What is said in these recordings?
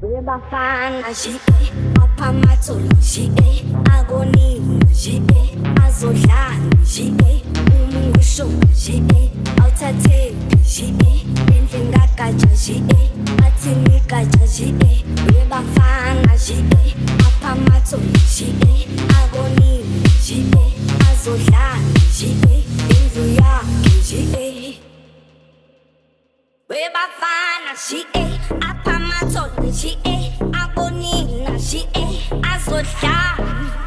Bafana she aphamatholo she agoni she azodlala she umusho she awuthathe she endlini kagaja she athini gaja she bafana she aphamatholo she agoni she azodlala she endlini yakhe she bafana she aphamatholo she agonina she azodlala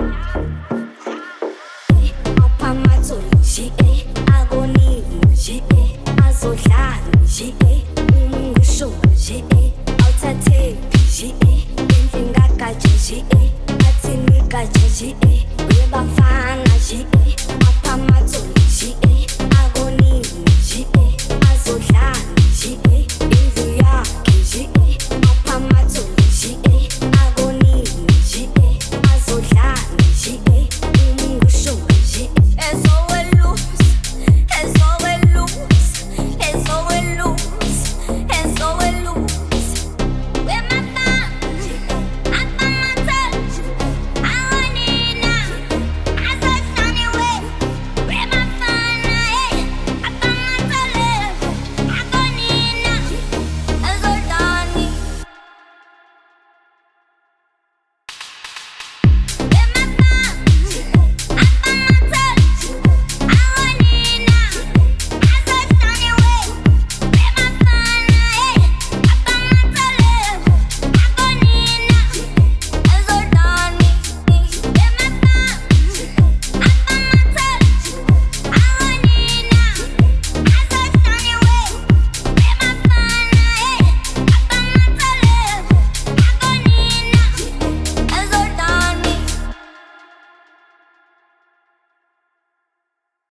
aphamatholo she agonina she azodlala she umusho she awuthathe she endlini kagaja she athini gaja she bafana she aphamatholo she